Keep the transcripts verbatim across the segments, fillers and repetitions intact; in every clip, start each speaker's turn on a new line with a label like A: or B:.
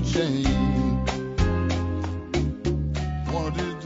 A: change. One of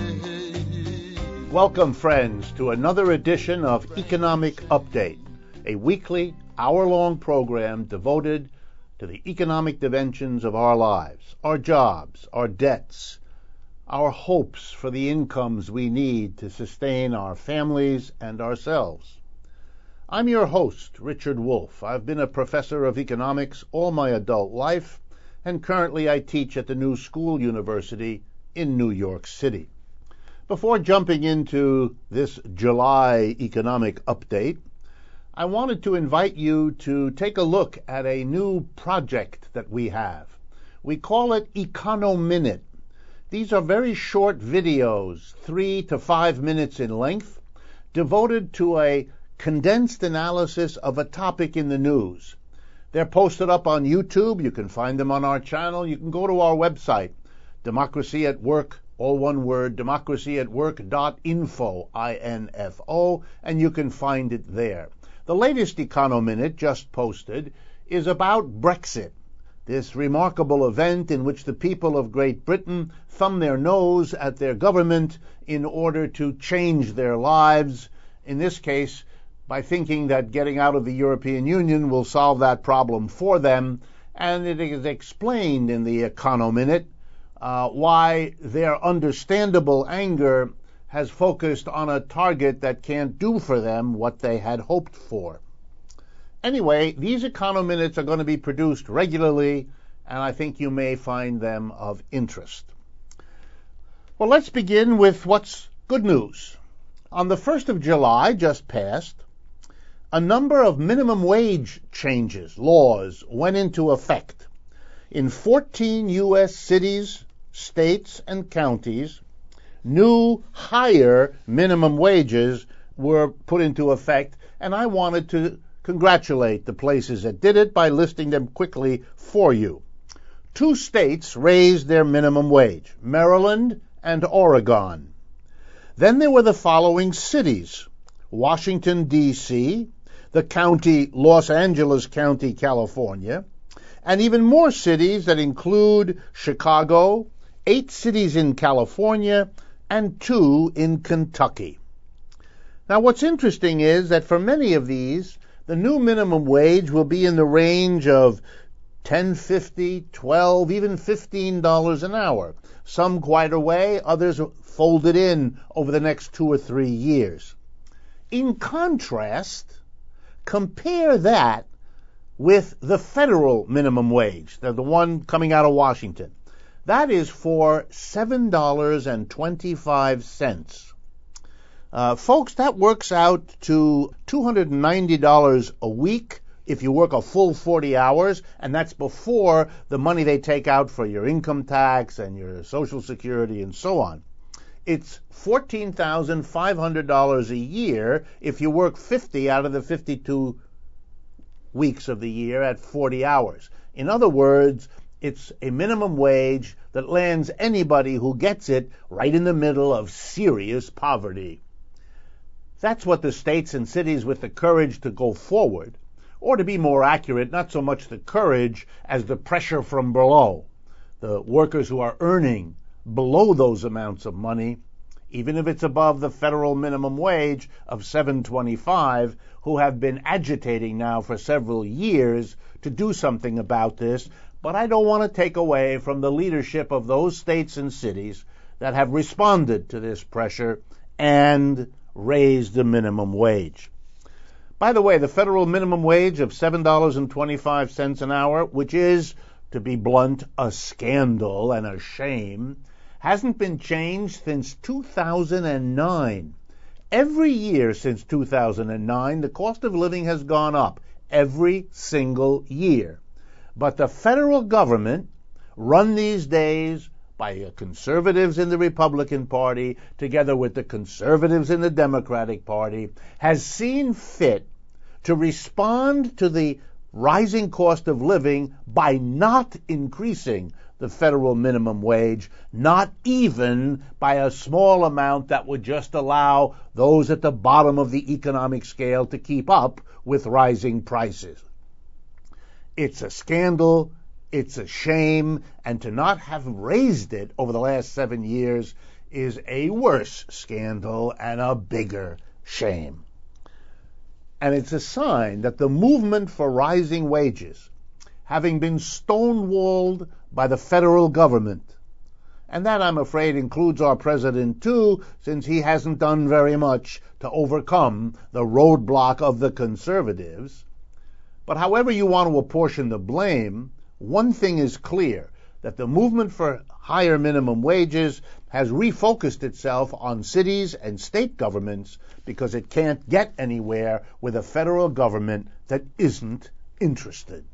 A: these days.
B: Welcome, friends, to another edition of Economic Update, a weekly, hour-long program devoted to the economic dimensions of our lives, our jobs, our debts, our hopes for the incomes we need to sustain our families and ourselves. I'm your host, Richard Wolff. I've been a professor of economics all my adult life, and currently I teach at the New School University in New York City. Before jumping into this July economic update, I wanted to invite you to take a look at a new project that we have. We call it Econominute. These are very short videos, three to five minutes in length, devoted to a condensed analysis of a topic in the news. They're posted up on YouTube. You can find them on our channel. You can go to our website, Democracy at Work, all one word, democracy at work dot info, I N F O, and you can find it there. The latest Econominute, just posted, is about Brexit, this remarkable event in which the people of Great Britain thumb their nose at their government in order to change their lives, in this case, by thinking that getting out of the European Union will solve that problem for them, and it is explained in the Econominute uh, why their understandable anger has focused on a target that can't do for them what they had hoped for. Anyway, these Econominutes are going to be produced regularly, and I think you may find them of interest. Well, let's begin with what's good news. On the first of July, just passed, a number of minimum wage changes, laws, went into effect. In fourteen U S cities, states, and counties, new higher minimum wages were put into effect, and I wanted to congratulate the places that did it by listing them quickly for you. Two states raised their minimum wage, Maryland and Oregon. Then there were the following cities: Washington, D C, the county Los Angeles County, California, and even more cities that include Chicago, eight cities in California, and two in Kentucky. Now, what's interesting is that for many of these, the new minimum wage will be in the range of ten fifty, twelve, even fifteen dollars an hour. Some quite a way, others folded in over the next two or three years. In contrast, compare that with the federal minimum wage, the, the one coming out of Washington. That is for seven dollars and twenty-five cents. Uh, folks, that works out to two hundred ninety dollars a week if you work a full forty hours, and that's before the money they take out for your income tax and your Social Security and so on. It's fourteen thousand five hundred dollars a year if you work fifty out of the fifty-two weeks of the year at forty hours. In other words, it's a minimum wage that lands anybody who gets it right in the middle of serious poverty. That's what the states and cities with the courage to go forward, or to be more accurate, not so much the courage as the pressure from below, the workers who are earning below those amounts of money, even if it's above the federal minimum wage of seven dollars and twenty-five cents, who have been agitating now for several years to do something about this. But I don't want to take away from the leadership of those states and cities that have responded to this pressure and raised the minimum wage. By the way, the federal minimum wage of seven dollars and twenty-five cents an hour, which is, to be blunt, a scandal and a shame, hasn't been changed since two thousand nine. Every year since two thousand nine, the cost of living has gone up, every single year. But the federal government, run these days by the conservatives in the Republican Party, together with the conservatives in the Democratic Party, has seen fit to respond to the rising cost of living by not increasing the federal minimum wage, not even by a small amount that would just allow those at the bottom of the economic scale to keep up with rising prices. It's a scandal. It's a shame, and to not have raised it over the last seven years is a worse scandal and a bigger shame. And it's a sign that the movement for rising wages, having been stonewalled by the federal government, and that, I'm afraid, includes our president too, since he hasn't done very much to overcome the roadblock of the conservatives. But however you want to apportion the blame, one thing is clear, that the movement for higher minimum wages has refocused itself on cities and state governments because it can't get anywhere with a federal government that isn't interested.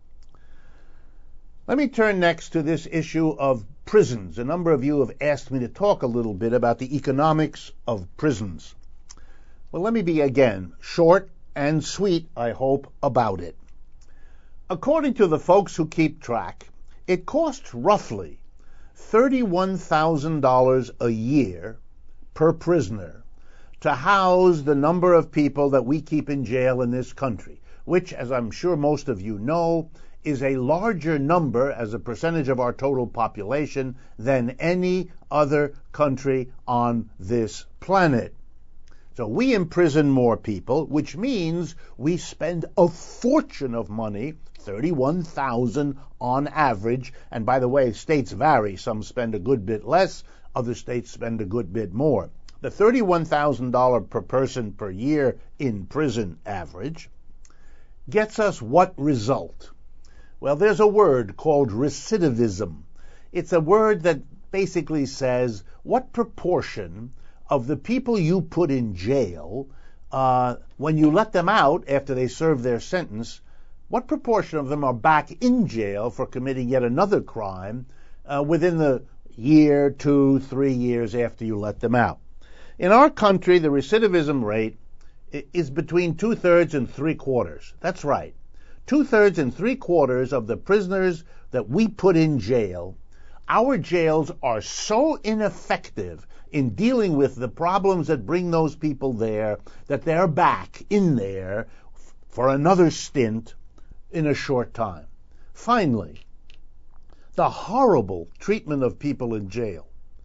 B: Let me turn next to this issue of prisons. A number of you have asked me to talk a little bit about the economics of prisons. Well, let me be, again, short and sweet, I hope, about it. According to the folks who keep track, it costs roughly thirty-one thousand dollars a year per prisoner to house the number of people that we keep in jail in this country, which, as I'm sure most of you know, is a larger number as a percentage of our total population than any other country on this planet. So we imprison more people, which means we spend a fortune of money, thirty-one thousand dollars on average, and by the way, states vary. Some spend a good bit less, other states spend a good bit more. The thirty-one thousand dollars per person per year in prison average gets us what result? Well, there's a word called recidivism. It's a word that basically says what proportion of the people you put in jail, uh, when you let them out after they serve their sentence, what proportion of them are back in jail for committing yet another crime uh, within the year, two, three years after you let them out? In our country, the recidivism rate is between two-thirds and three-quarters. That's right. Two-thirds and three-quarters of the prisoners that we put in jail, our jails are so ineffective in dealing with the problems that bring those people there that they're back in there for another stint in a short time. Finally, the horrible treatment of people in jail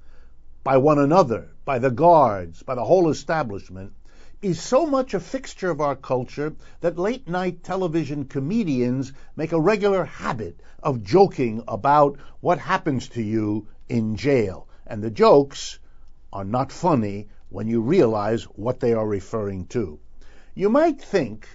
B: by one another, by the guards, by the whole establishment, is so much a fixture of our culture that late-night television comedians make a regular habit of joking about what happens to you in jail. And the jokes are not funny when you realize what they are referring to. You might think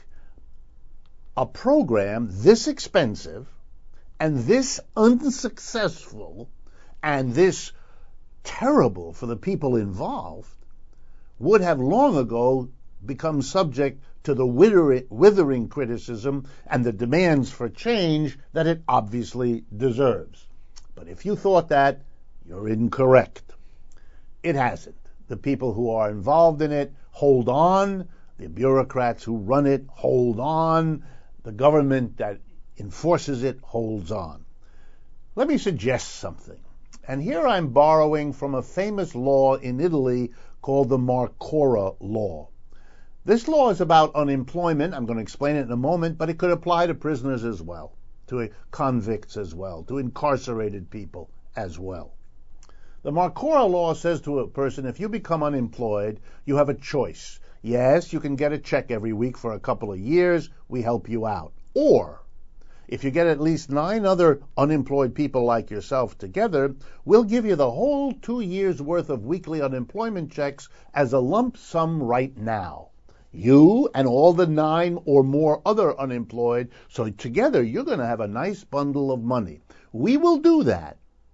B: a program this expensive and this unsuccessful and this terrible for the people involved would have long ago become subject to the withering, withering criticism and the demands for change that it obviously deserves. But if you thought that, you're incorrect. It hasn't. The people who are involved in it hold on. The bureaucrats who run it hold on. The government that enforces it holds on. Let me suggest something. And here I'm borrowing from a famous law in Italy called the Marcora Law. This law is about unemployment. I'm going to explain it in a moment, but it could apply to prisoners as well, to convicts as well, to incarcerated people as well. The Marcora Law says to a person, if you become unemployed, you have a choice. Yes, you can get a check every week for a couple of years. We help you out. Or, if you get at least nine other unemployed people like yourself together, we'll give you the whole two years' worth of weekly unemployment checks as a lump sum right now. You and all the nine or more other unemployed, so together you're going to have a nice bundle of money. We will do that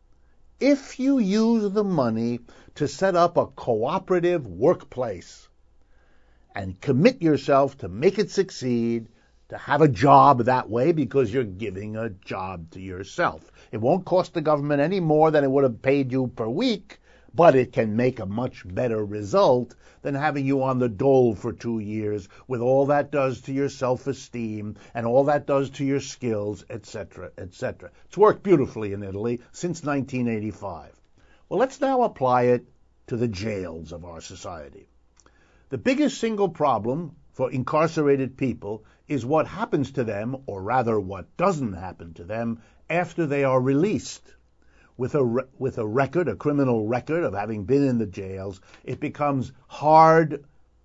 B: if you use the money to set up a cooperative workplace and commit yourself to make it succeed, to have a job that way, because you're giving a job to yourself. It won't cost the government any more than it would have paid you per week, but it can make a much better result than having you on the dole for two years with all that does to your self-esteem and all that does to your skills, et cetera, et cetera. It's worked beautifully in Italy since nineteen eighty-five. Well, let's now apply it to the jails of our society. The biggest single problem for incarcerated people is what happens to them, or rather what doesn't happen to them, after they are released with a, re- with a record, a criminal record of having been in the jails, it becomes hard,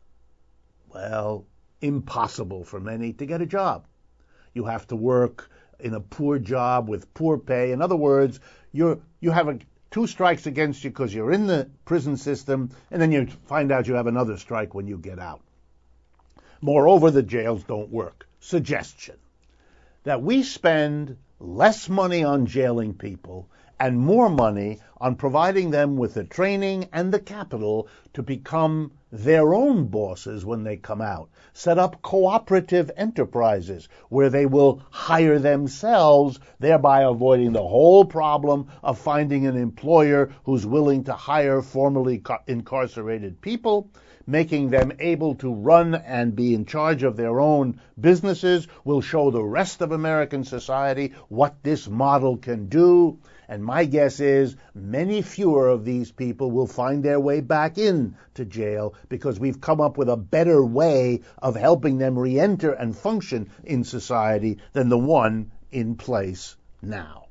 B: well, impossible for many to get a job. You have to work in a poor job with poor pay. In other words, you're, you have a, two strikes against you because you're in the prison system, and then you find out you have another strike when you get out. Moreover, the jails don't work. Suggestion that we spend less money on jailing people and more money on providing them with the training and the capital to become their own bosses when they come out. Set up cooperative enterprises where they will hire themselves, thereby avoiding the whole problem of finding an employer who's willing to hire formerly incarcerated people, making them able to run and be in charge of their own businesses. Will show the rest of American society what this model can do. And my guess is many fewer of these people will find their way back into jail because we've come up with a better way of helping them re-enter and function in society than the one in place now.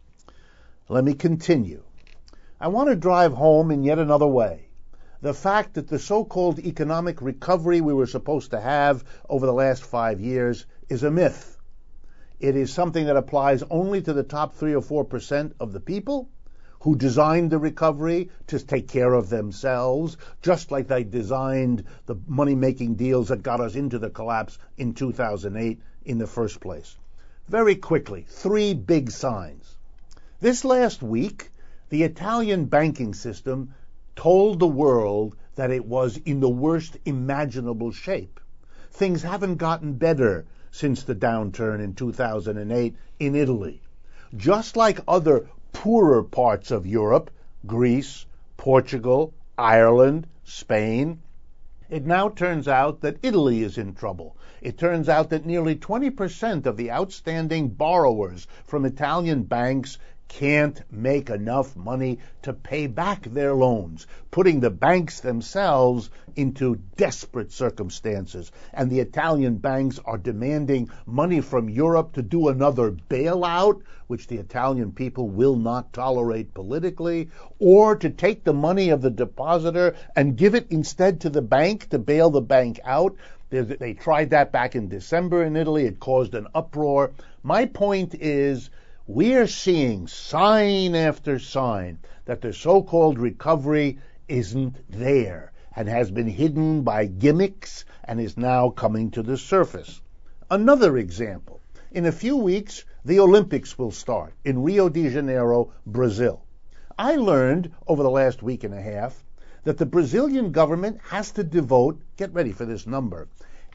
B: Let me continue. I want to drive home in yet another way the fact that the so-called economic recovery we were supposed to have over the last five years is a myth. It is something that applies only to the top three or four percent of the people who designed the recovery to take care of themselves, just like they designed the money-making deals that got us into the collapse in two thousand eight in the first place. Very quickly, three big signs. This last week, the Italian banking system told the world that it was in the worst imaginable shape. Things haven't gotten better since the downturn in two thousand eight in Italy. Just like other poorer parts of Europe, Greece, Portugal, Ireland, Spain, it now turns out that Italy is in trouble. It turns out that nearly twenty percent of the outstanding borrowers from Italian banks can't make enough money to pay back their loans, putting the banks themselves into desperate circumstances. And the Italian banks are demanding money from Europe to do another bailout, which the Italian people will not tolerate politically, or to take the money of the depositor and give it instead to the bank to bail the bank out. They tried that back in December in Italy. It caused an uproar. My point is, we're seeing sign after sign that the so-called recovery isn't there and has been hidden by gimmicks and is now coming to the surface. Another example. In a few weeks, the Olympics will start in Rio de Janeiro, Brazil. I learned over the last week and a half that the Brazilian government has to devote, get ready for this number,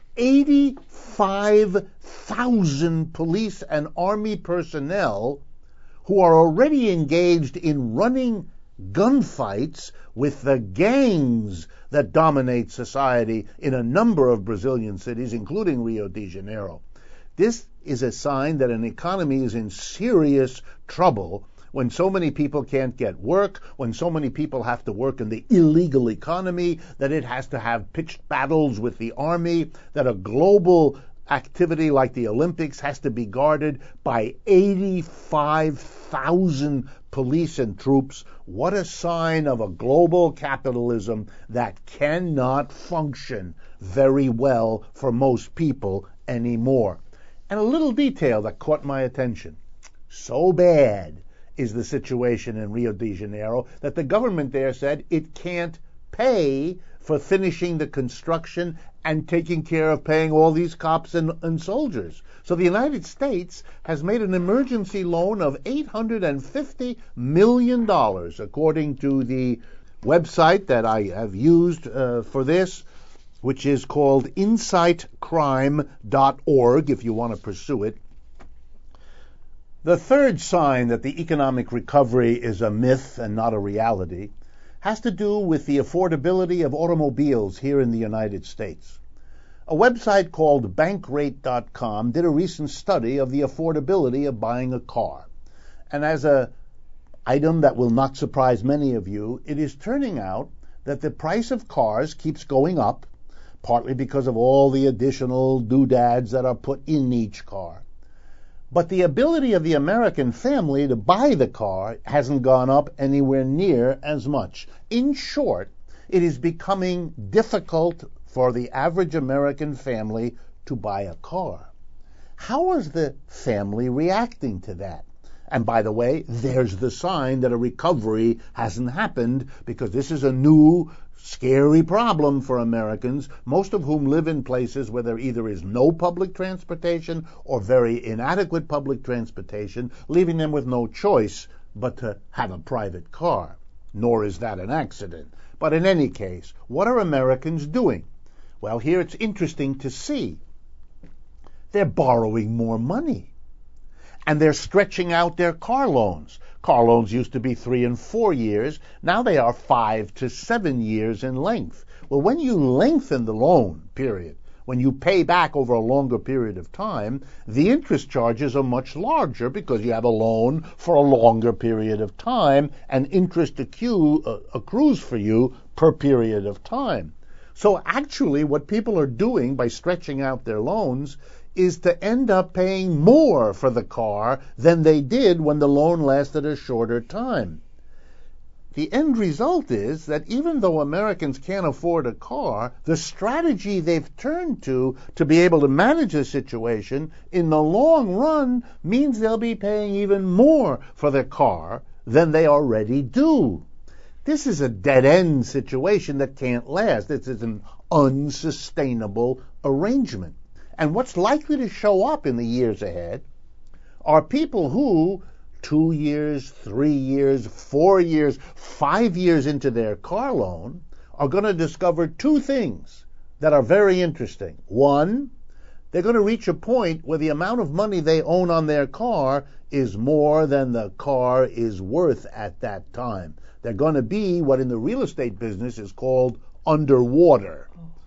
B: eighty-five thousand police and army personnel who are already engaged in running gunfights with the gangs that dominate society in a number of Brazilian cities, including Rio de Janeiro. This is a sign that an economy is in serious trouble when so many people can't get work, when so many people have to work in the illegal economy, that it has to have pitched battles with the army, that a global activity like the Olympics has to be guarded by eighty-five thousand police and troops. What a sign of a global capitalism that cannot function very well for most people anymore. And a little detail that caught my attention. So bad is the situation in Rio de Janeiro that the government there said it can't pay for finishing the construction and taking care of paying all these cops and, and soldiers. So the United States has made an emergency loan of eight hundred fifty million dollars, according to the website that I have used uh, for this, which is called insight crime dot org, if you want to pursue it. The third sign that the economic recovery is a myth and not a reality has to do with the affordability of automobiles here in the United States. A website called bankrate dot com did a recent study of the affordability of buying a car. And as an item that will not surprise many of you, it is turning out that the price of cars keeps going up, partly because of all the additional doodads that are put in each car. But the ability of the American family to buy the car hasn't gone up anywhere near as much. In short, it is becoming difficult for the average American family to buy a car. How is the family reacting to that? And by the way, there's the sign that a recovery hasn't happened, because this is a new, scary problem for Americans, most of whom live in places where there either is no public transportation or very inadequate public transportation, leaving them with no choice but to have a private car. Nor is that an accident. But in any case, what are Americans doing? Well, here it's interesting to see. They're borrowing more money. And they're stretching out their car loans. Car loans used to be three and four years. Now they are five to seven years in length. Well, when you lengthen the loan period, when you pay back over a longer period of time, the interest charges are much larger because you have a loan for a longer period of time, and interest accrue, uh, accrues for you per period of time. So actually what people are doing by stretching out their loans is to end up paying more for the car than they did when the loan lasted a shorter time. The end result is that even though Americans can't afford a car, the strategy they've turned to to be able to manage the situation in the long run means they'll be paying even more for their car than they already do. This is a dead-end situation that can't last. This is an unsustainable arrangement. And what's likely to show up in the years ahead are people who, two years, three years, four years, five years into their car loan, are going to discover two things that are very interesting. One, they're going to reach a point where the amount of money they own on their car is more than the car is worth at that time. They're going to be what in the real estate business is called underwater,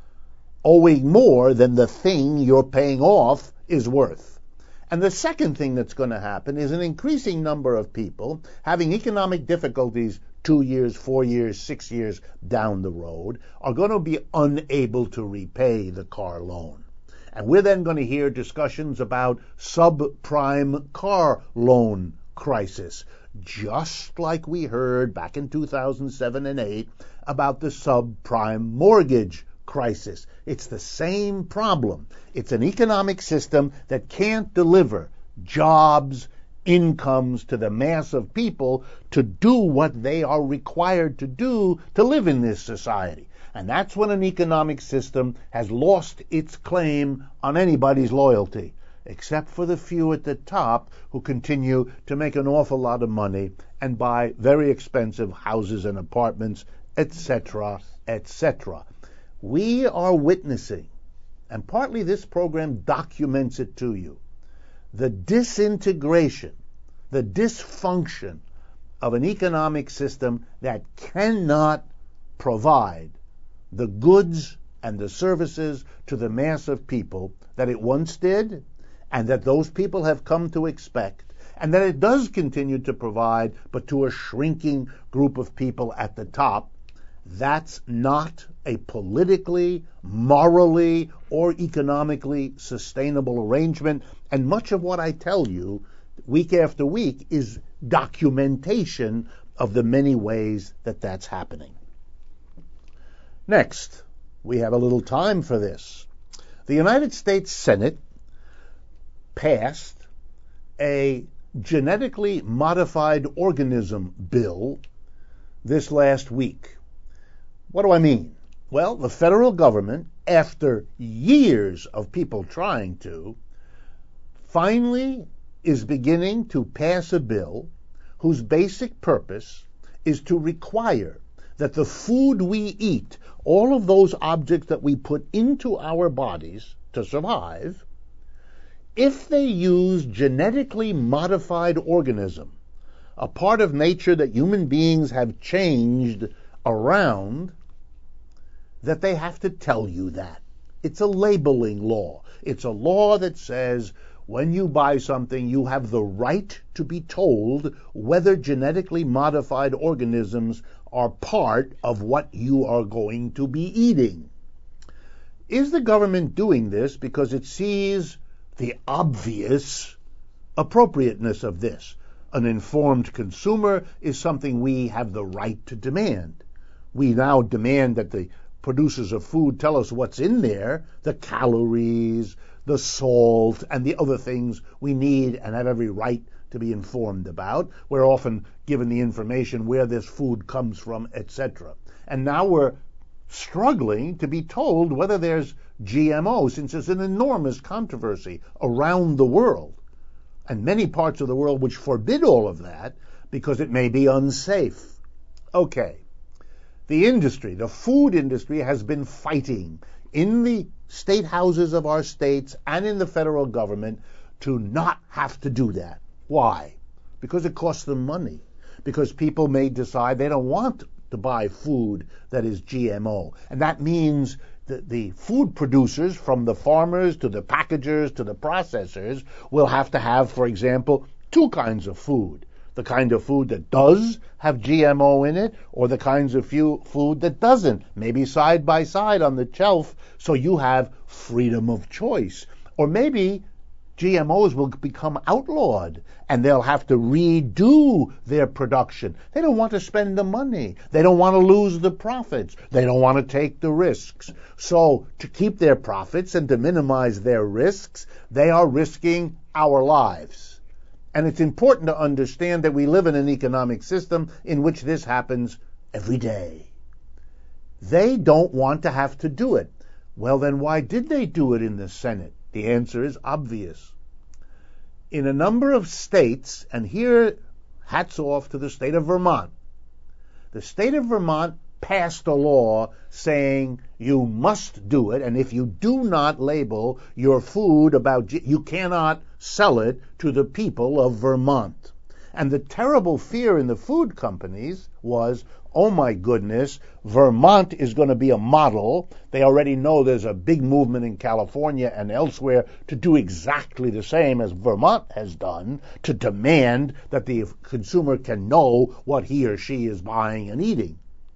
B: owing more than the thing you're paying off is worth. And the second thing that's going to happen is an increasing number of people having economic difficulties two years, four years, six years down the road are going to be unable to repay the car loan. And we're then going to hear discussions about subprime car loan crisis, just like we heard back in two thousand seven and eight about the subprime mortgage crisis. It's the same problem. It's an economic system that can't deliver jobs, incomes to the mass of people to do what they are required to do to live in this society. And that's when an economic system has lost its claim on anybody's loyalty, except for the few at the top who continue to make an awful lot of money and buy very expensive houses and apartments, et cetera, et cetera. We are witnessing, and partly this program documents it to you, the disintegration, the dysfunction of an economic system that cannot provide the goods and the services to the mass of people that it once did, and that those people have come to expect, and that it does continue to provide, but to a shrinking group of people at the top. That's not a politically, morally, or economically sustainable arrangement. And much of what I tell you week after week is documentation of the many ways that that's happening. Next, we have a little time for this. The United States Senate passed a genetically modified organism bill this last week. What do I mean? Well, the federal government, after years of people trying to, finally is beginning to pass a bill whose basic purpose is to require that the food we eat, all of those objects that we put into our bodies to survive, if they use genetically modified organism, a part of nature that human beings have changed around, that they have to tell you that. It's a labeling law. It's a law that says when you buy something, you have the right to be told whether genetically modified organisms are part of what you are going to be eating. Is the government doing this because it sees the obvious appropriateness of this. An informed consumer is something we have the right to demand. We now demand that the producers of food tell us what's in there, the calories, the salt, and the other things we need and have every right to be informed about. We're often given the information where this food comes from, et cetera. And now we're struggling to be told whether there's G M O, since there's an enormous controversy around the world, and many parts of the world which forbid all of that because it may be unsafe. Okay. The industry, the food industry, has been fighting in the state houses of our states and in the federal government to not have to do that. Why? Because it costs them money. Because people may decide they don't want to buy food that is G M O. And that means that the food producers, from the farmers to the packagers to the processors, will have to have, for example, two kinds of food. The kind of food that does have G M O in it, or the kinds of food that doesn't, maybe side by side on the shelf, so you have freedom of choice. Or maybe G M Os will become outlawed, and they'll have to redo their production. They don't want to spend the money. They don't want to lose the profits. They don't want to take the risks. So to keep their profits and to minimize their risks, they are risking our lives. And it's important to understand that we live in an economic system in which this happens every day. They don't want to have to do it. Well, then why did they do it in the Senate? The answer is obvious. In a number of states, and here hats off to the state of Vermont, the state of Vermont passed a law saying you must do it, and if you do not label your food about, you cannot sell it to the people of Vermont. And the terrible fear in the food companies was, oh my goodness, Vermont is going to be a model. They already know there's a big movement in California and elsewhere to do exactly the same as Vermont has done, to demand that the consumer can know what he or she is buying and eating.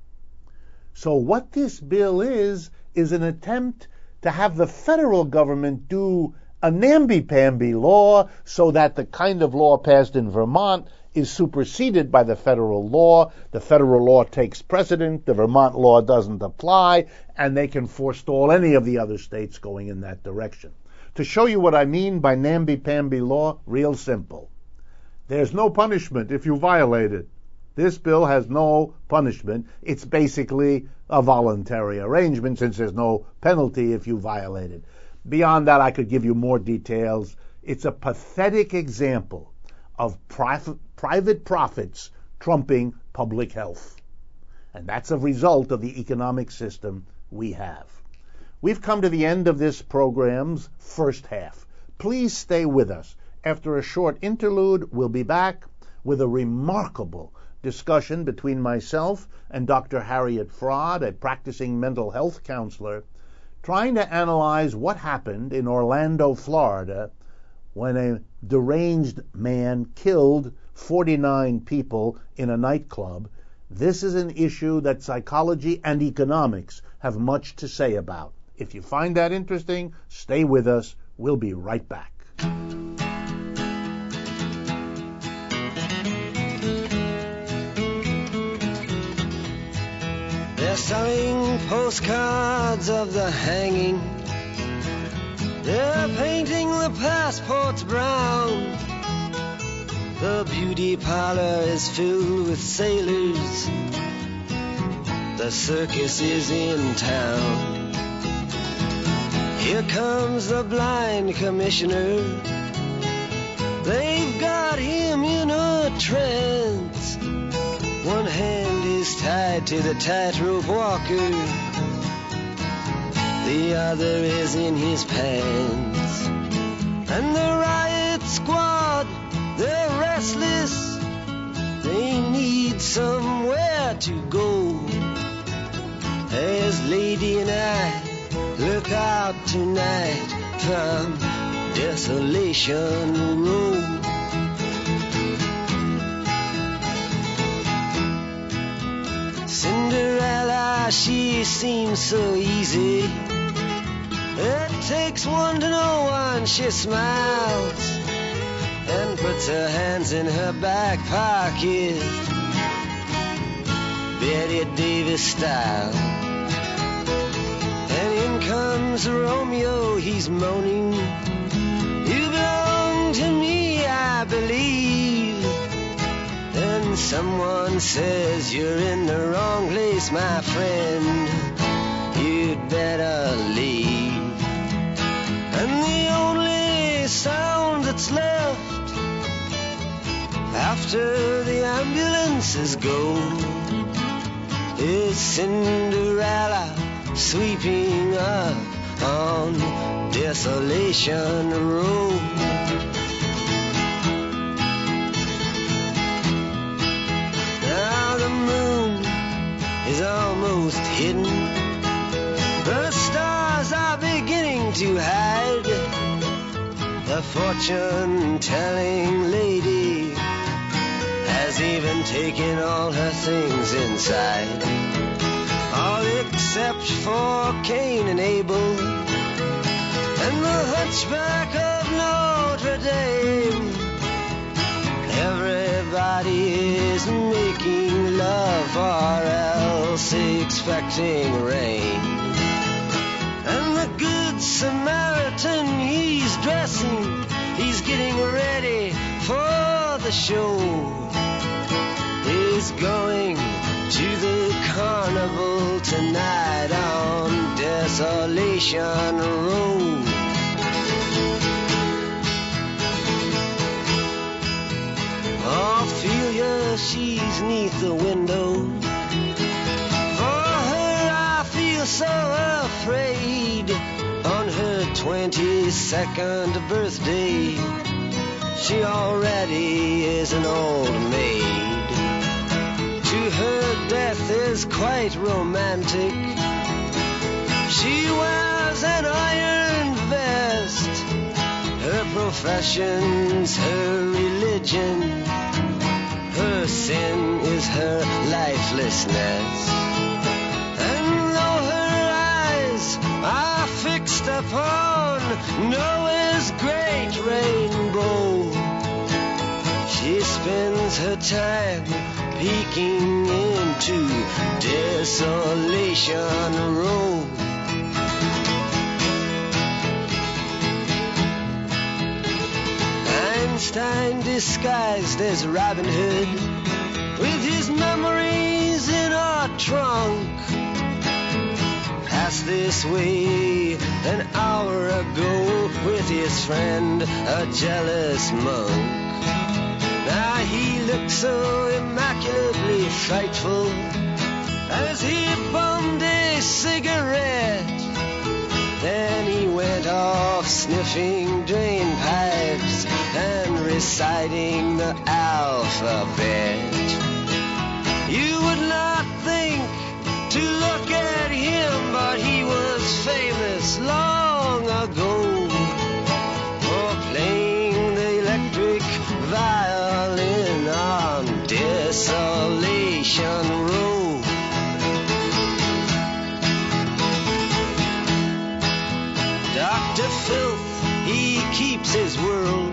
B: So what this bill is, is an attempt to have the federal government do a namby-pamby law so that the kind of law passed in Vermont is superseded by the federal law. The federal law takes precedent, the Vermont law doesn't apply, and they can forestall any of the other states going in that direction. To show you what I mean by namby-pamby law, real simple. There's no punishment if you violate it. This bill has no punishment. It's basically a voluntary arrangement since there's no penalty if you violate it. Beyond that, I could give you more details. It's a pathetic example of private, private profits trumping public health. And that's a result of the economic system we have. We've come to the end of this program's first half. Please stay with us. After a short interlude, we'll be back with a remarkable discussion between myself and Doctor Harriet Fraad, a practicing mental health counselor, trying to analyze what happened in Orlando, Florida, when a deranged man killed forty-nine people in a nightclub. This is an issue that psychology and economics have much to say about. If you find that interesting, stay with us. We'll be right back.
C: They're selling postcards of the hanging. They're painting the passports brown. The beauty parlor is filled with sailors. The circus is in town. Here comes the blind commissioner. They've got him in a trance. One hand is tied to the tightrope walker. The other is in his pants. And the riot squad, they're restless. They need somewhere to go. As Lady and I look out tonight from Desolation Road. Cinderella, she seems so easy. It takes one to know one, she smiles. and puts her hands in her back pocket, Betty Davis style. And in comes Romeo, he's moaning, you belong to me, I believe. Then someone says, you're in the wrong place, my friend, you'd better leave. And the only sound that's left after the ambulances go is Cinderella sweeping up on Desolation Road. Now the moon is almost hidden, the stars are beginning to hide. The fortune-telling lady has even taken all her things inside, all except for Cain and Abel and the hunchback of Notre Dame. Everybody is making love or else expecting rain. And the Good Samaritan, he's dressing, he's getting ready for the show. He's going to the carnival tonight on Desolation Road. Ophelia, she's neath the window. For her I feel so afraid. On her twenty-second birthday, she already is an old maid. To her death is quite romantic. She wears an iron vest. Her profession's her religion. Her sin is her lifelessness. And though her eyes are fixed upon Noah's great rainbow, she spends her time peeking into Desolation Road. Einstein disguised as Robin Hood, with his memories in a trunk, passed this way an hour ago with his friend, a jealous monk. Now he looked so immaculately frightful as he bummed a cigarette. Then he went off sniffing drain pipes and reciting the alphabet. You would not think to look at him, but he was famous long ago for playing the electric violin on Desolation Road. Doctor Filth, he keeps his world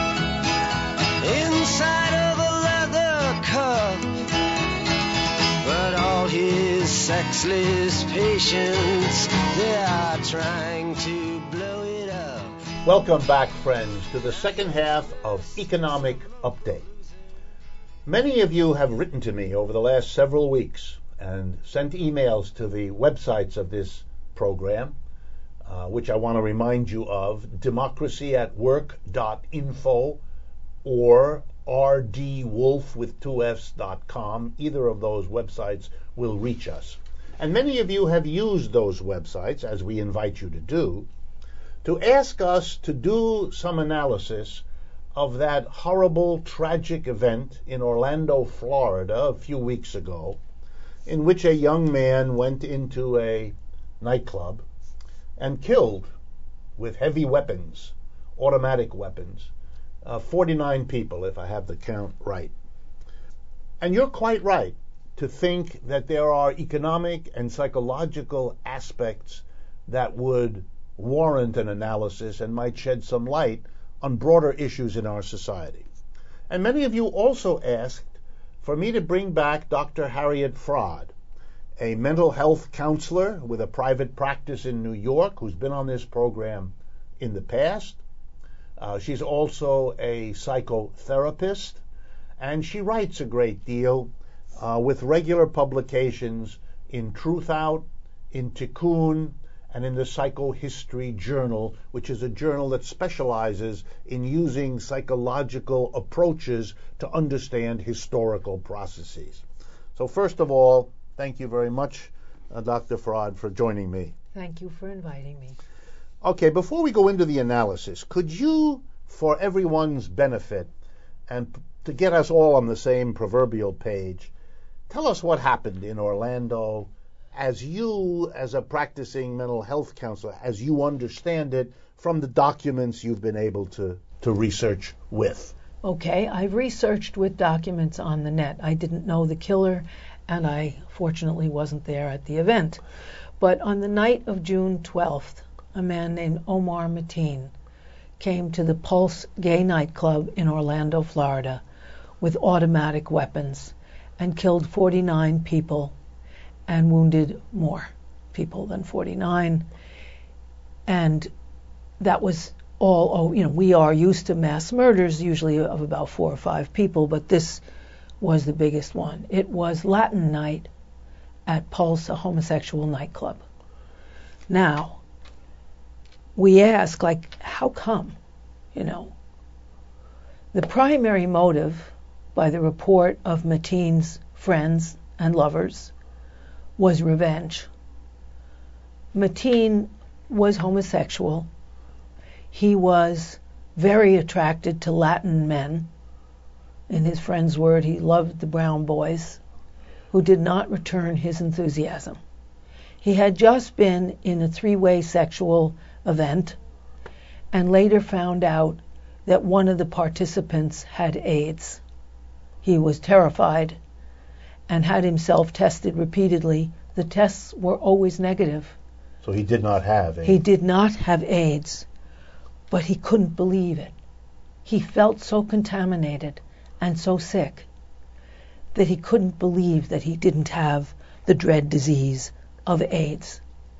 C: inside of a leather cup, but all his sexless patients, they are trying to blow it up.
B: Welcome back, friends, to the second half of Economic Update. Many of you have written to me over the last several weeks and sent emails to the websites of this program, uh, which I want to remind you of, democracy at work dot info or r d wolf with two f's dot com. Either of those websites will reach us. And many of you have used those websites, as we invite you to do, to ask us to do some analysis of that horrible, tragic event in Orlando, Florida, a few weeks ago, in which a young man went into a nightclub and killed, with heavy weapons, automatic weapons, uh, forty-nine people, if I have the count right. And you're quite right to think that there are economic and psychological aspects that would warrant an analysis and might shed some light on broader issues in our society. And many of you also asked for me to bring back Doctor Harriet Fraad, a mental health counselor with a private practice in New York who's been on this program in the past. Uh, she's also a psychotherapist, and she writes a great deal uh, with regular publications in Truth Out, in Tikkun, and in the Psychohistory Journal, which is a journal that specializes in using psychological approaches to understand historical processes. So first of all, thank you very much, uh, Doctor Fraad, for joining me.
D: Thank you for inviting me.
B: Okay, before we go into the analysis, could you, for everyone's benefit, and p- to get us all on the same proverbial page, tell us what happened in Orlando as you, as a practicing mental health counselor, as you understand it from the documents you've been able to, to research with?
D: Okay, I've researched with documents on the net. I didn't know the killer, and I fortunately wasn't there at the event. But on the night of June twelfth, a man named Omar Mateen came to the Pulse Gay Nightclub in Orlando, Florida, with automatic weapons and killed forty-nine people and wounded more people than forty-nine. And that was all, oh, you know, we are used to mass murders, usually of about four or five people, but this was the biggest one. It was Latin night at Pulse, a homosexual nightclub. Now, we ask, like, how come, you know? The primary motive, by the report of Mateen's friends and lovers, was revenge. Mateen was homosexual. He was very attracted to Latin men. In his friend's word, he loved the brown boys, who did not return his enthusiasm. He had just been in a three-way sexual event and later found out that one of the participants had AIDS. He was terrified and had himself tested repeatedly. The tests were always negative.
B: So he did not have AIDS.
D: He did not have AIDS, but he couldn't believe it. He felt so contaminated and so sick that he couldn't believe that he didn't have the dread disease of AIDS.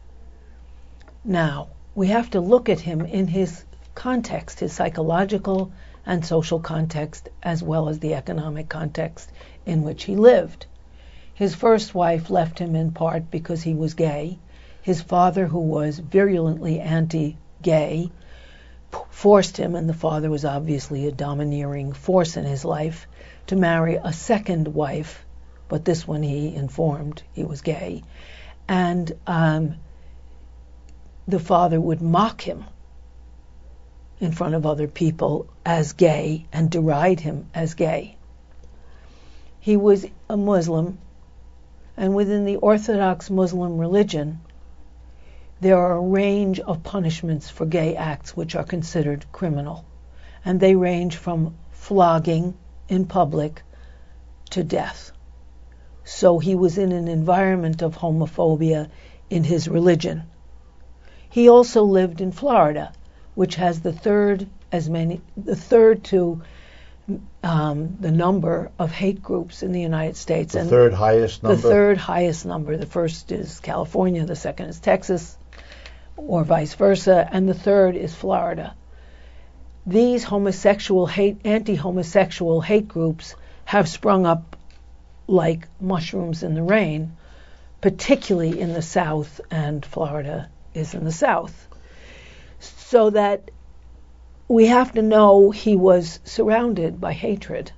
D: Now, we have to look at him in his context, his psychological and social context, as well as the economic context in which he lived. His first wife left him in part because he was gay. His father, who was virulently anti-gay, forced him, and the father was obviously a domineering force in his life, to marry a second wife, but this one he informed he was gay. And um, the father would mock him in front of other people as gay and deride him as gay. He was a Muslim, and within the Orthodox Muslim religion, there are a range of punishments for gay acts which are considered criminal, and they range from flogging in public to death. So he was in an environment of homophobia in his religion. He also lived in Florida, which has the third as many, the third to um, the number of hate groups in the United States.
B: The
D: and
B: third highest number?
D: The third highest number. The first is California, the second is Texas, or vice versa, and the third is Florida. These homosexual hate, anti-homosexual hate groups have sprung up like mushrooms in the rain, particularly in the South, and Florida is in the South. So that we have to know he was surrounded by hatred.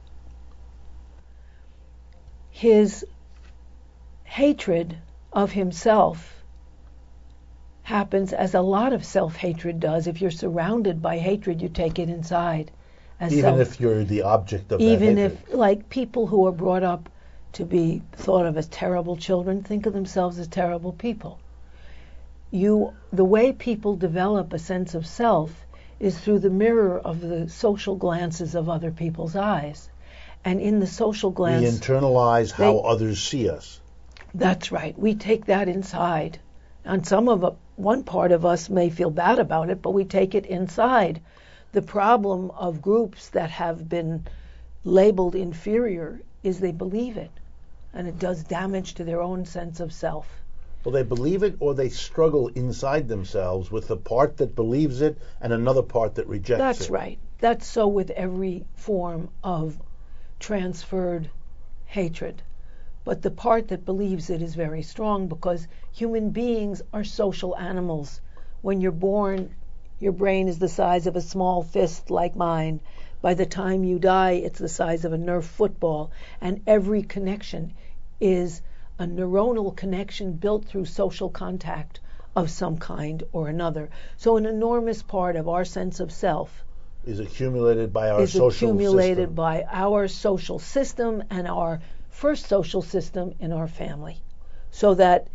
D: His hatred of himself happens as a lot of self-hatred does. If you're surrounded by hatred, you take it inside. As
B: Even
D: self-
B: if you're the object of
D: Even
B: that hatred.
D: if, like, people who are brought up to be thought of as terrible children think of themselves as terrible people. You, the way people develop a sense of self is through the mirror of the social glances of other people's eyes. And in the social glance...
B: We internalize how
D: they,
B: others see us.
D: That's right. We take that inside. And some of it, one part of us may feel bad about it, but we take it inside. The problem of groups that have been labeled inferior is they believe it, and it does damage to their own sense of self.
B: Well, they believe it, or they struggle inside themselves with the part that believes it and another part that rejects
D: That's
B: it.
D: That's right. That's so with every form of transferred hatred. But the part that believes it is very strong, because human beings are social animals. When you're born, your brain is the size of a small fist like mine. By the time you die, it's the size of a Nerf football. And every connection is a neuronal connection built through social contact of some kind or another. So an enormous part of our sense of self
B: is accumulated by our
D: is
B: social
D: accumulated
B: system.
D: by our social system and our first social system in our family. So that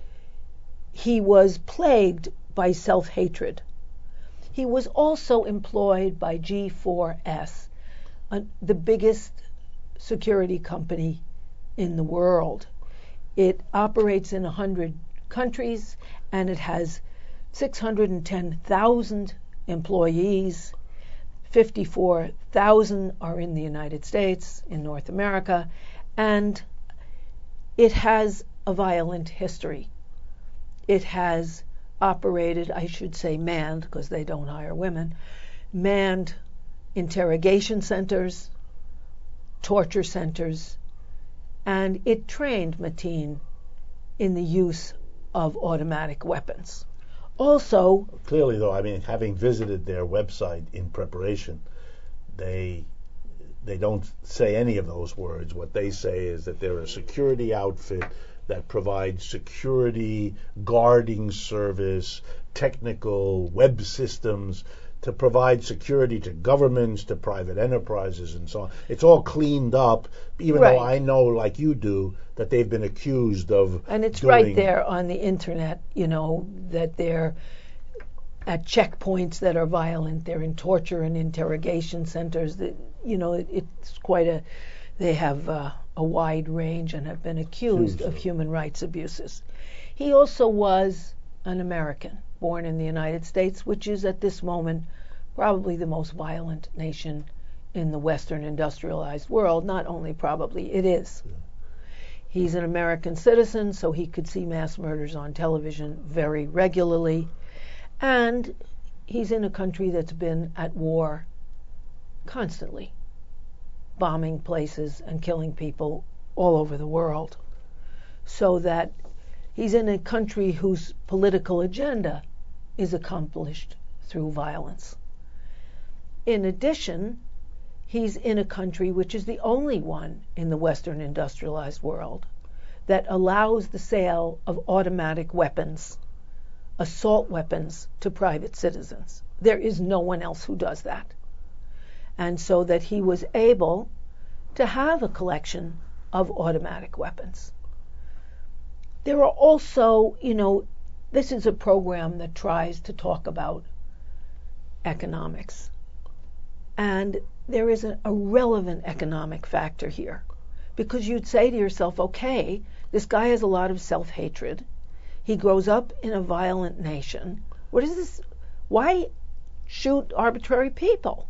D: he was plagued by self-hatred. He was also employed by G four S, uh, the biggest security company in the world. It operates in one hundred countries, and it has six hundred ten thousand employees. fifty-four thousand are in the United States, in North America, and it has a violent history. It has operated, I should say manned, because they don't hire women, manned interrogation centers, torture centers, and it trained Mateen in the use of automatic weapons. Also,
B: clearly, though, I mean, having visited their website in preparation, they they don't say any of those words. What they say is that they're a security outfit that provides security, guarding service, technical web systems to provide security to governments, to private enterprises, and so on. It's all cleaned up, even
D: right.
B: though I know, like you do, that they've been accused of
D: And it's
B: doing
D: right there on the internet, you know, that they're at checkpoints that are violent. They're in torture and interrogation centers. That, you know, it, it's quite a, they have uh, a wide range and have been accused
B: Huge.
D: of human rights abuses. He also was an American, born in the United States, which is at this moment probably the most violent nation in the Western industrialized world. Not only probably, it is. Yeah. He's an American citizen, so he could see mass murders on television very regularly. And he's in a country that's been at war constantly, bombing places and killing people all over the world. So that he's in a country whose political agenda is accomplished through violence. In addition, he's in a country which is the only one in the Western industrialized world that allows the sale of automatic weapons, assault weapons, to private citizens. There is no one else who does that. And so that he was able to have a collection of automatic weapons. There are also, you know, this is a program that tries to talk about economics. And there is a, a relevant economic factor here. Because you'd say to yourself, okay, this guy has a lot of self-hatred. He grows up in a violent nation. What is this? Why shoot arbitrary people?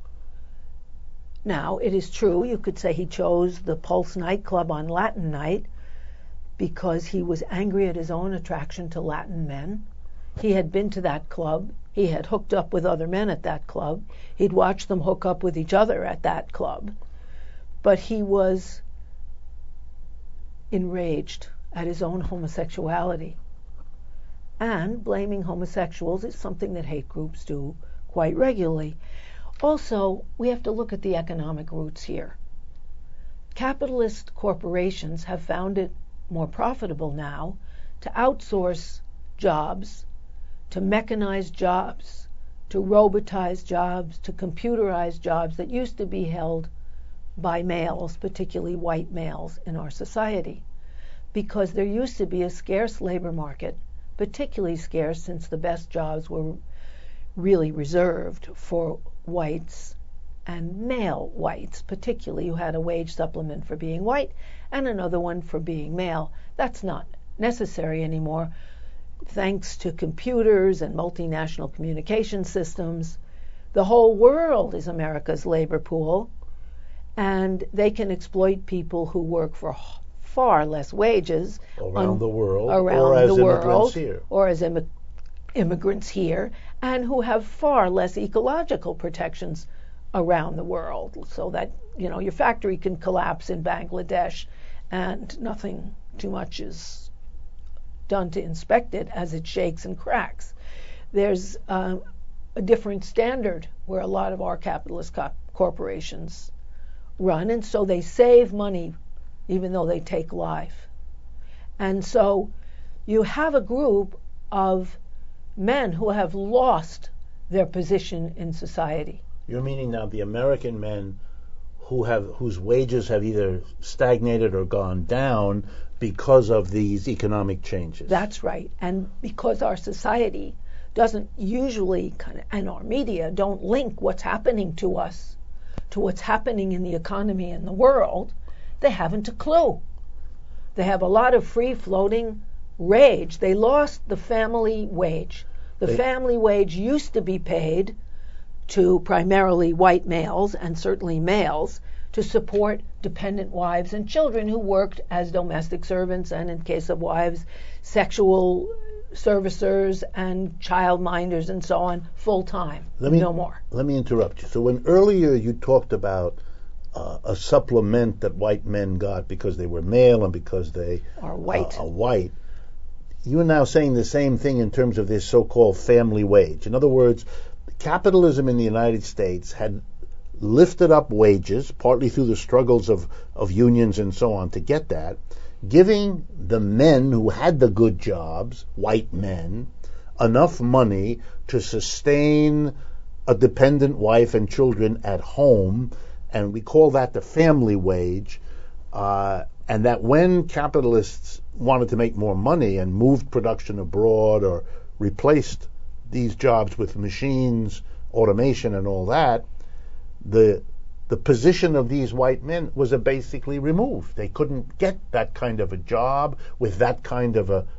D: Now, it is true, you could say he chose the Pulse nightclub on Latin night because he was angry at his own attraction to Latin men. He had been to that club. He had hooked up with other men at that club. He'd watched them hook up with each other at that club. But he was enraged at his own homosexuality. And blaming homosexuals is something that hate groups do quite regularly. Also, we have to look at the economic roots here. Capitalist corporations have found it more profitable now to outsource jobs, to mechanize jobs, to robotize jobs, to computerize jobs that used to be held by males, particularly white males in our society, because there used to be a scarce labor market, particularly scarce since the best jobs were really reserved for whites and male whites, particularly, who had a wage supplement for being white and another one for being male. That's not necessary anymore, thanks to computers and multinational communication systems. The whole world is America's labor pool, and they can exploit people who work for far less wages
B: around
D: on,
B: the world,
D: around
B: or as
D: the
B: immigrants
D: world,
B: here.
D: or as immi- immigrants here, and who have far less ecological protections around the world, so that, you know, your factory can collapse in Bangladesh and nothing too much is done to inspect it as it shakes and cracks. There's uh, a different standard where a lot of our capitalist co- corporations run, and so they save money even though they take life. And so you have a group of men who have lost their position in society.
B: You're meaning now the American men who have whose wages have either stagnated or gone down because of these economic changes.
D: That's right. And because our society doesn't usually, kind of, and our media don't link what's happening to us to what's happening in the economy and the world, they haven't a clue. They have a lot of free-floating rage. They lost the family wage. The
B: They-
D: family wage used to be paid to primarily white males and certainly males to support dependent wives and children who worked as domestic servants and, in case of wives, sexual servicers and child minders and so on, full time,
B: Let me-
D: no more.
B: Let me interrupt you. So when earlier you talked about uh, a supplement that white men got because they were male and because they
D: Are white.
B: uh, are white, you are now saying the same thing in terms of this so-called family wage. In other words, capitalism in the United States had lifted up wages, partly through the struggles of, of unions and so on, to get that, giving the men who had the good jobs, white men, enough money to sustain a dependent wife and children at home, and we call that the family wage, uh, and that when capitalists wanted to make more money and moved production abroad or replaced these jobs with machines, automation, and all that, the the position of these white men was uh, basically removed. They couldn't get that kind of a job with that kind of a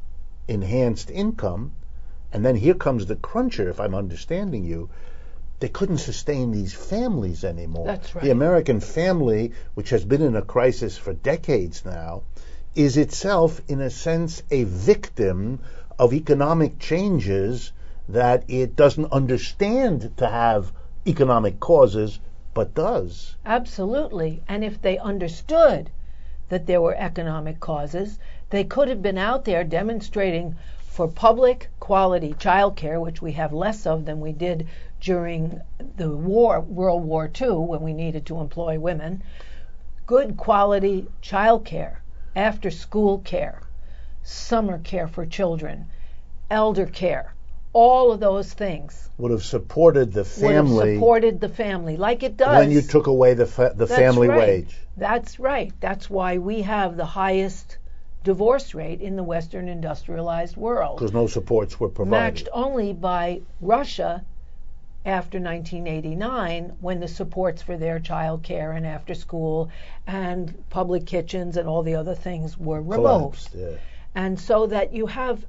B: enhanced income. And then here comes the cruncher, if I'm understanding you. They couldn't sustain these families anymore.
D: That's right.
B: The American family, which has been in a crisis for decades now, is itself, in a sense, a victim of economic changes that it doesn't understand to have economic causes, but does.
D: Absolutely. And if they understood that there were economic causes, they could have been out there demonstrating for public quality child care, which we have less of than we did during the war, World War Two, when we needed to employ women. Good quality child care, after school care, summer care for children, elder care, all of those things
B: Would have supported the
D: would have
B: family
D: supported the family like it does.
B: when you took away the fa- the
D: That's
B: family
D: right.
B: wage.
D: That's right. That's why we have the highest divorce rate in the Western industrialized world,
B: Because no supports were provided.
D: matched only by Russia after nineteen eighty-nine, when the supports for their child care and after school and public kitchens and all the other things were removed.
B: Collapsed, yeah.
D: And so that you have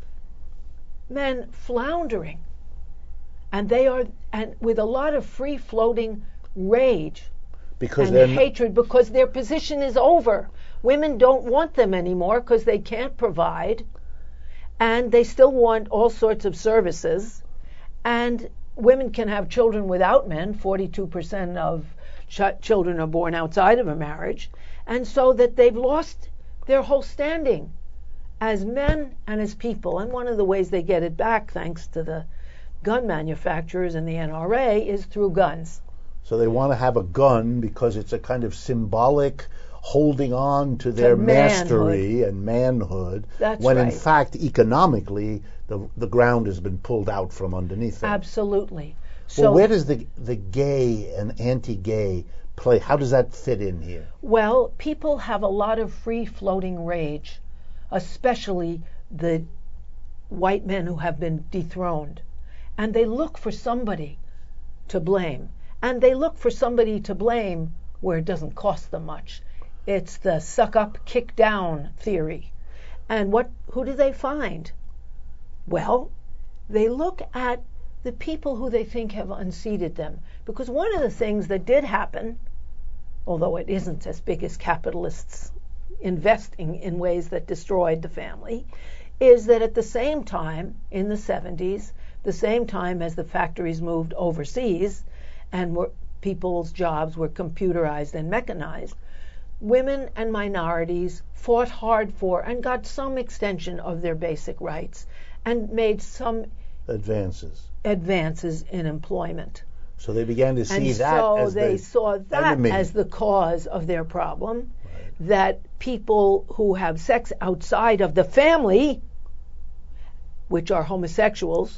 D: men floundering, and they are, and with a lot of free floating rage
B: Because
D: and
B: they're n-
D: hatred, because their position is over. Women don't want them anymore because they can't provide, and they still want all sorts of services, and women can have children without men. forty-two percent of ch- children are born outside of a marriage, and so that they've lost their whole standing as men and as people. And one of the ways they get it back, thanks to the gun manufacturers and the N R A, is through guns.
B: So they want to have a gun because it's a kind of symbolic holding on to their
D: manhood.
B: mastery and manhood,
D: That's
B: when in
D: right.
B: fact economically the the ground has been pulled out from underneath them.
D: Absolutely. So,
B: Well, where does the the gay and anti-gay play? How does that fit in here?
D: well, people have a lot of free-floating rage, especially the white men who have been dethroned. And they look for somebody to blame. And they look for somebody to blame where it doesn't cost them much. It's the suck up, kick down theory. And what who do they find? Well, they look at the people who they think have unseated them. Because one of the things that did happen, although it isn't as big as capitalists investing in ways that destroyed the family, is that at the same time, in the seventies, the same time as the factories moved overseas and were, people's jobs were computerized and mechanized, women and minorities fought hard for and got some extension of their basic rights and made some
B: advances
D: advances in employment.
B: So they began to see
D: and
B: that
D: so
B: as
D: they
B: the
D: saw that
B: enemy.
D: as the cause of their problem,
B: Right.
D: that people who have sex outside of the family, which are homosexuals,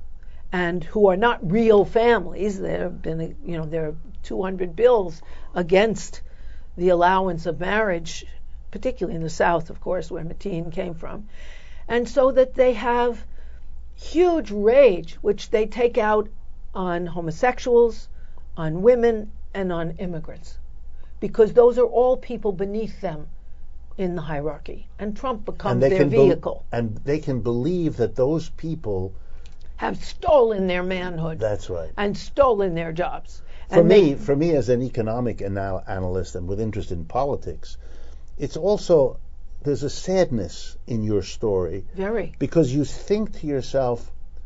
D: and who are not real families, there have been, you know, there are two hundred bills against the allowance of marriage, particularly in the South, of course, where Mateen came from, and so that they have huge rage, which they take out on homosexuals, on women, and on immigrants, because those are all people beneath them in the hierarchy, and Trump becomes
B: and they
D: their
B: can bel-
D: vehicle.
B: and they can believe that those people,
D: Have stolen their manhood
B: that's right.
D: and stolen their jobs.
B: For
D: and
B: me,
D: they,
B: for me as an economic anal- analyst and with interest in politics, it's also, there's a sadness in your story
D: very
B: because you think to yourself,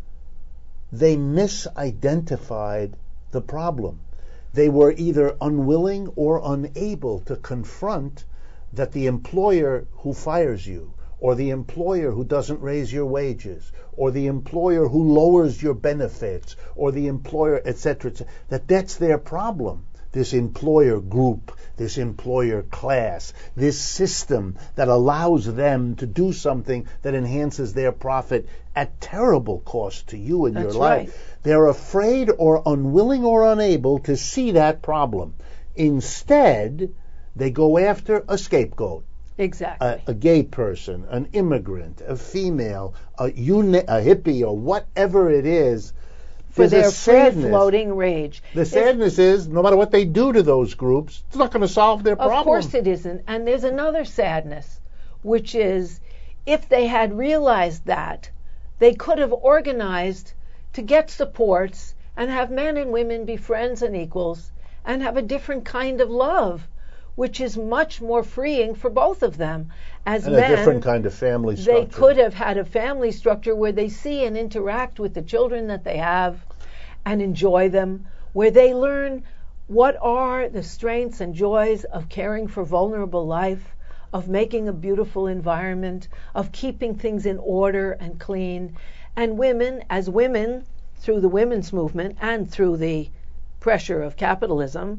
B: they misidentified the problem. They were either unwilling or unable to confront that the employer who fires you, or the employer who doesn't raise your wages, or the employer who lowers your benefits, or the employer, et cetera, et cetera, that that's their problem. This employer group, this employer class, this system that allows them to do something that enhances their profit at terrible cost to you and
D: That's
B: your life.
D: right.
B: They're afraid or unwilling or unable to see that problem. Instead, they go after a scapegoat.
D: exactly.
B: A, a gay person, an immigrant, a female, a, uni- a hippie, or whatever it is.
D: for
B: There's a
D: their
B: sadness.
D: free-floating rage.
B: The
D: It's-
B: sadness is, no matter what they do to those groups, it's not going to solve their problem.
D: Of course it isn't. And there's another sadness, which is if they had realized that, they could have organized to get supports and have men and women be friends and equals and have a different kind of love, which is much more freeing for both of them. As
B: And
D: men,
B: a different kind of family structure.
D: they could have had a family structure where they see and interact with the children that they have and enjoy them, where they learn what are the strengths and joys of caring for vulnerable life, of making a beautiful environment, of keeping things in order and clean. And women, as women, through the women's movement and through the pressure of capitalism,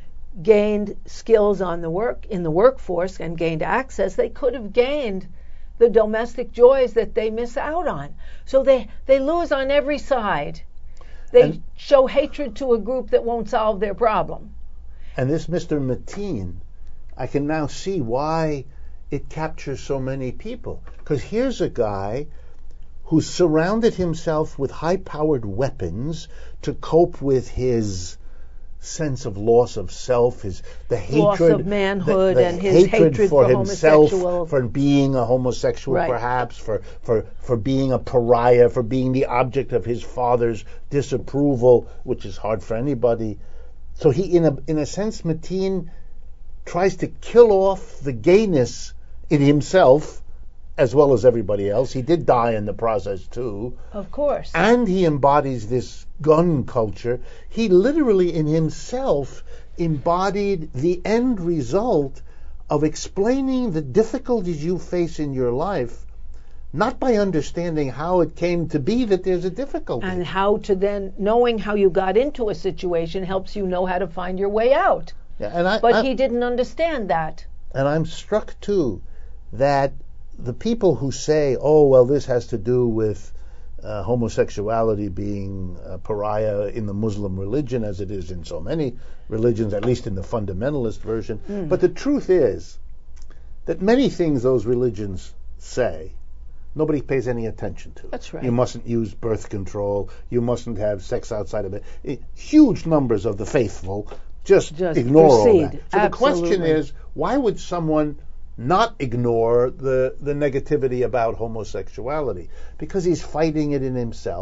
D: gained skills on the work in the workforce and gained access, they could have gained the domestic joys that they miss out on. So they, they lose on every side. They
B: And-
D: show hatred to a group that won't solve their problem.
B: And this Mister Mateen, I can now see why it captures so many people. Because here's a guy who surrounded himself with high-powered weapons to cope with his sense of loss of self, his the
D: Loss
B: hatred
D: of manhood
B: the, the
D: and his hatred
B: for,
D: for
B: himself,
D: homosexual-
B: for being a homosexual,
D: Right.
B: perhaps for, for for being a pariah, for being the object of his father's disapproval, which is hard for anybody. So he, in a in a sense, Mateen tries to kill off the gayness in himself as well as everybody else. He did die in the process too.
D: Of course.
B: And he embodies this gun culture. He literally in himself embodied the end result of explaining the difficulties you face in your life, not by understanding how it came to be that there's a difficulty.
D: And how to then, knowing how you got into a situation helps you know how to find your way out.
B: Yeah, and I,
D: But
B: I-
D: he didn't understand that.
B: And I'm struck too that the people who say, oh, well, this has to do with uh, homosexuality being a pariah in the Muslim religion, as it is in so many religions, at least in the fundamentalist version.
D: Mm.
B: But the truth is that many things those religions say, nobody pays any attention to.
D: That's right.
B: You mustn't use birth control. You mustn't have sex outside of it. Eh, Huge numbers of the faithful just,
D: Just
B: ignore all
D: proceed.
B: that. So the question
D: Absolutely.
B: is, why would someone not ignore the, the negativity about homosexuality? Because he's fighting it in himself,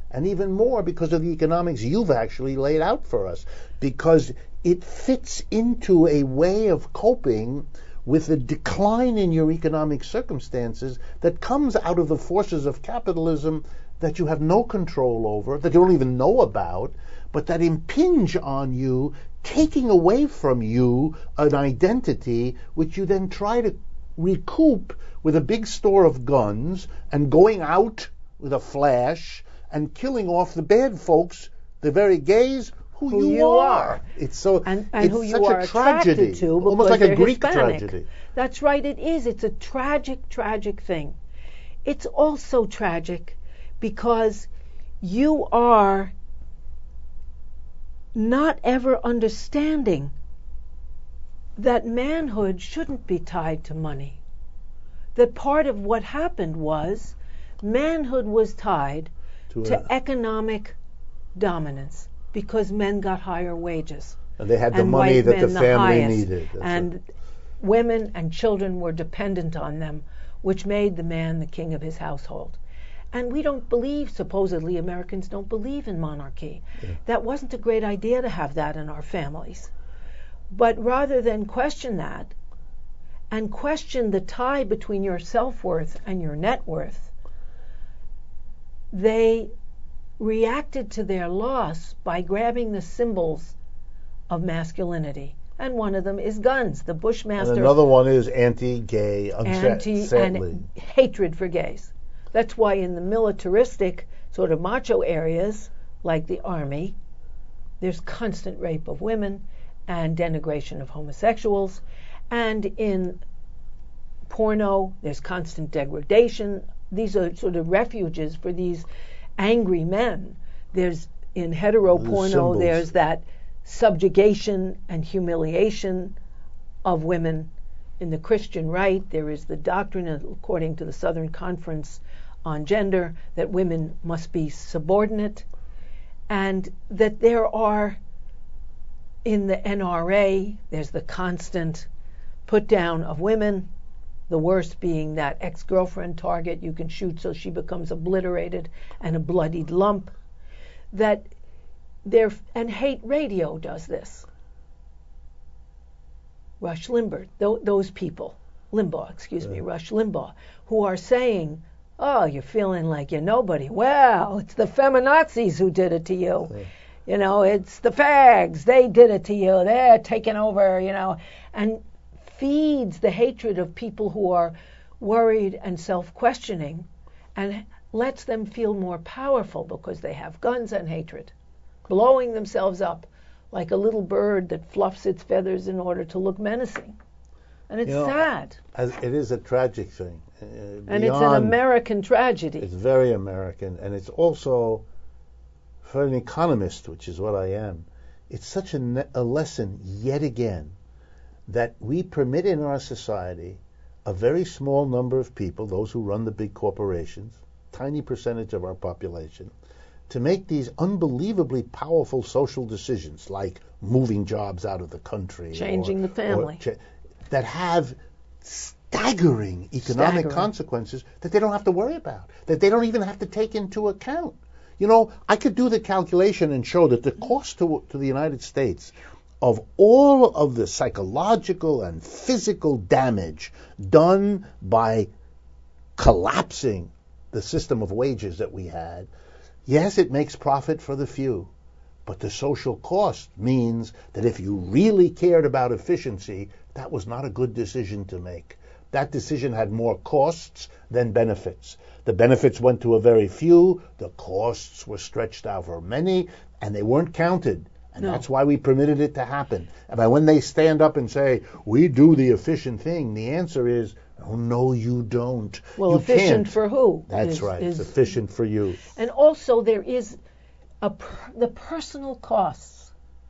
B: and even more because of the economics you've actually laid out for us, because it fits into a way of coping with the decline in your economic circumstances that comes out of the forces of capitalism that you have no control over, that you don't even know about, but that impinge on you, taking away from you an identity which you then try to recoup with a big store of guns and going out with a flash and killing off the bad folks, the very gays who,
D: Who
B: you,
D: you
B: are.
D: are.
B: It's so
D: and, and
B: it's
D: who you
B: such
D: are
B: a tragedy,
D: attracted to because
B: almost like
D: they're
B: a Greek
D: Hispanic.
B: tragedy.
D: That's right, it is. It's a tragic, tragic thing. It's also tragic because you are not ever understanding that manhood shouldn't be tied to money. That part of what happened was manhood was tied
B: To
D: to
B: a-
D: economic dominance because men got higher wages.
B: And they had the
D: and
B: money
D: white
B: that the
D: men
B: family
D: highest.
B: needed. That's
D: and
B: right.
D: women and children were dependent on them, which made the man the king of his household. And we don't believe, supposedly Americans don't believe in monarchy.
B: Yeah.
D: That wasn't a great idea to have that in our families. But rather than question that, and question the tie between your self-worth and your net worth, they reacted to their loss by grabbing the symbols of masculinity. And one of them is guns. The
B: And
D: Bushmaster
B: another one is anti-gay, unsa-
D: anti
B: sadly.
D: and hatred for gays. That's why in the militaristic sort of macho areas, like the army, there's constant rape of women and denigration of homosexuals. And in porno, there's constant degradation. These are sort of refuges for these angry men. There's in hetero
B: Those
D: porno,
B: symbols.
D: there's that subjugation and humiliation of women. In the Christian right, there is the doctrine, according to the Southern Conference on Gender, that women must be subordinate, and that there are, in the N R A, there's the constant put down of women, the worst being that ex-girlfriend target you can shoot so she becomes obliterated and a bloodied lump. That there, and Hate Radio does this. Rush Limbaugh, th- those people, Limbaugh, excuse me, Rush Limbaugh, who are saying, oh, you're feeling like you're nobody. Well, it's the feminazis who did it to you.
B: Yeah.
D: You know, it's the fags. They did it to you. They're taking over, you know, and feeds the hatred of people who are worried and self-questioning and lets them feel more powerful because they have guns and hatred, blowing themselves up like a little bird that fluffs its feathers in order to look menacing. And it's
B: You know,
D: sad.
B: As it is a tragic thing. Uh,
D: And it's an
B: beyond-
D: American tragedy.
B: It's very American, and it's also, for an economist, which is what I am, it's such a, ne- a lesson yet again that we permit in our society a very small number of people, those who run the big corporations, tiny percentage of our population, to make these unbelievably powerful social decisions like moving jobs out of the country,
D: Changing
B: or-
D: the family.
B: or cha- that have staggering economic
D: Staggering.
B: consequences that they don't have to worry about, that they don't even have to take into account. You know, I could do the calculation and show that the cost to, to the United States of all of the psychological and physical damage done by collapsing the system of wages that we had, yes, it makes profit for the few, but the social cost means that if you really cared about efficiency, that was not a good decision to make. That decision had more costs than benefits. The benefits went to a very few, the costs were stretched out for many, and they weren't counted. And
D: No.
B: that's why we permitted it to happen. And by when they stand up and say, we do the efficient thing, the answer is, oh, no, you don't.
D: Well,
B: you
D: efficient
B: can't.
D: for who?
B: That's
D: Is-
B: right.
D: is-
B: It's efficient for you.
D: And also there is a per, the personal costs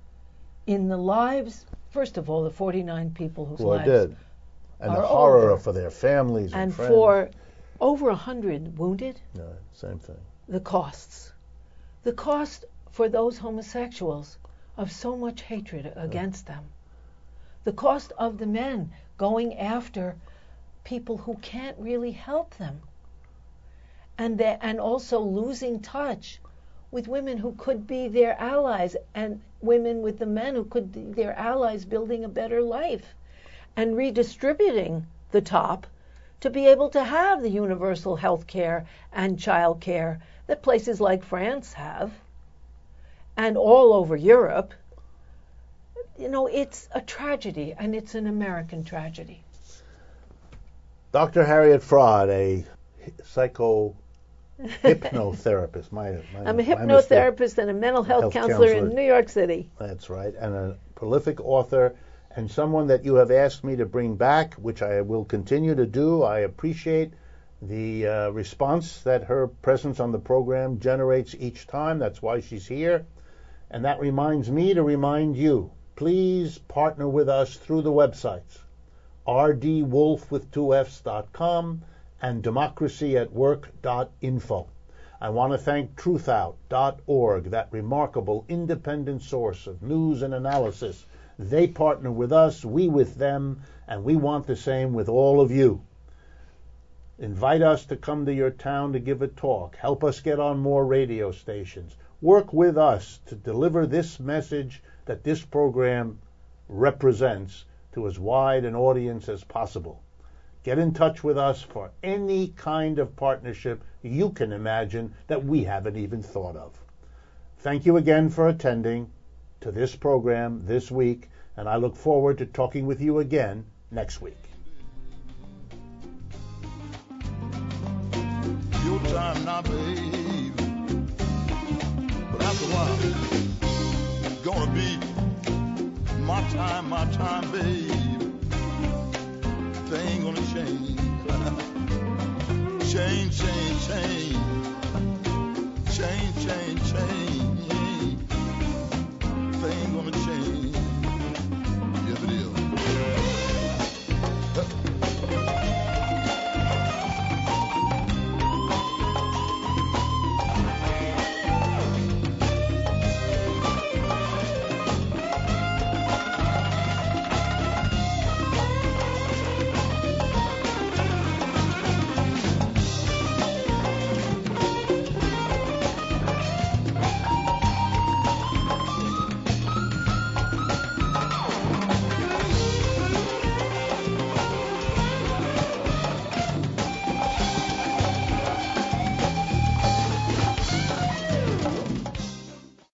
D: in the lives, first of all, the forty-nine people whose
B: Who are
D: lives,
B: dead. And the
D: are
B: horror
D: over.
B: for their families and,
D: and
B: friends.
D: for over a hundred wounded,
B: No, same thing.
D: the costs. The cost for those homosexuals of so much hatred against them. The cost of the men going after people who can't really help them. And, they, and also losing touch with women who could be their allies, and women with the men who could be their allies, building a better life and redistributing the top to be able to have the universal health care and child care that places like France have, and all over Europe. You know, it's a tragedy, and it's an American tragedy.
B: Doctor Harriet Fraad, a psycho hypnotherapist. My, my,
D: I'm a
B: my
D: hypnotherapist
B: mistake.
D: and a mental health,
B: Health
D: counselor,
B: counselor.
D: in New York City.
B: That's right, and a prolific author, and someone that you have asked me to bring back, which I will continue to do. I appreciate the uh, response that her presence on the program generates each time. That's why she's here. And that reminds me to remind you, please partner with us through the websites, r d wolf with two f's dot com and democracy at work dot info. I want to thank truth out dot org, that remarkable independent source of news and analysis. They partner with us, we with them, and we want the same with all of you. Invite us to come to your town to give a talk. Help us get on more radio stations. Work with us to deliver this message that this program represents to as wide an audience as possible. Get in touch with us for any kind of partnership you can imagine that we haven't even thought of. Thank you again for attending to this program this week, and I look forward to talking with you again next week.
A: Your time now, babe. But after a while, it's gonna be my time, my time, babe. Thing gonna change. change, change, change. Change, change, change.